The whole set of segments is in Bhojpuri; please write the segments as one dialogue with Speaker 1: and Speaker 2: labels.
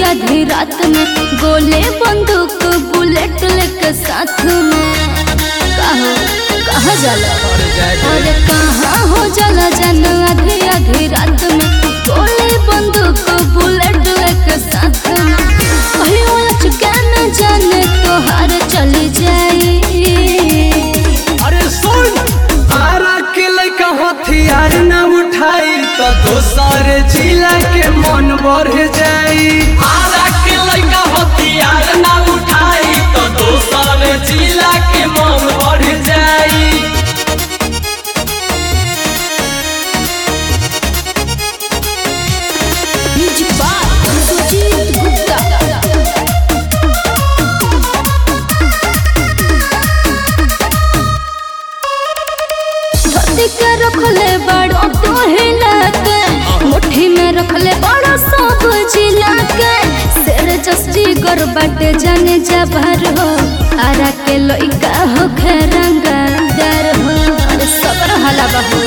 Speaker 1: आधी रात में गोले बंदूक बुलेट लेके साथ में कहाँ जाला अरे कहाँ हो जाला जन आधी आधी रात में गोले बंदूक बुलेट लेके साथ में कहियो चुका न जाने तो हार चली जाई।
Speaker 2: अरे सुन आरा के लइका हथियार न उठाई तो दोसर जिला के मन बढ़ जाई। आरा के लइका हथियार न उठाई तो दोसर जिला के मन बढ़ जाई।
Speaker 1: Music by Sujeet Gupta. के रखले बड़ो तो हिला के मुट्ठी में रखले बड़ो सब जिला के शेर जस्ती गर बाटे जाने जबर हो आरा के लइका हो खरंगादार हो अरे सबर हलावा हो।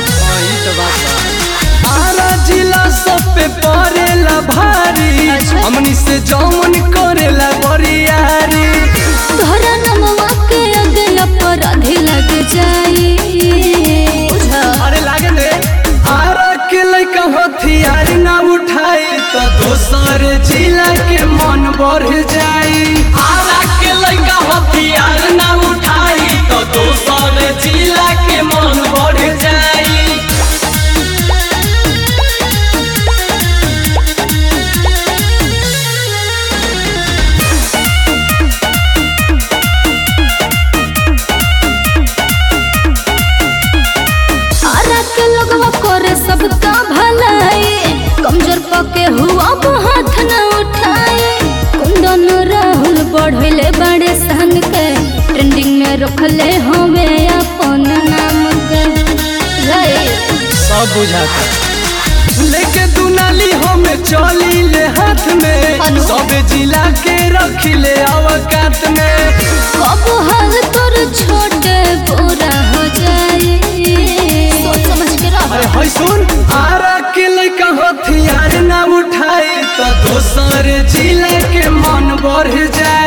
Speaker 2: आरा जिला सब पे पड़ेला भारी हमनी से जौन करेला बरियारी
Speaker 1: तोहरा नमवा के अगला पर आधे लग जाई।
Speaker 2: अरे लागे रे आरा के लइका हथियार ना उठाई तो दोसर जिला के मन बढ़ जाई। आरा के लइका हथियार ना उठाई तो दोसर जिला के मन बढ़ जाई।
Speaker 1: करे सबका भलाई कमजोर पके हुआ हाथ न उठाए कुंदन राहुल बढ़ले बड़े सन के ट्रेंडिंग में रखले हवे अपन नाम के
Speaker 2: सब बुझाता लेके दुनाली हम चली ले हाथ में सब जिला के रखिले अवकात में
Speaker 1: अब हाल तोर छोटे पूरा हो जाए सोच समझ के रह।
Speaker 2: अरे हाय सुन आरा के लइका हथियार ना उठाई तो दोसर जिला के मन बढ़ जाए।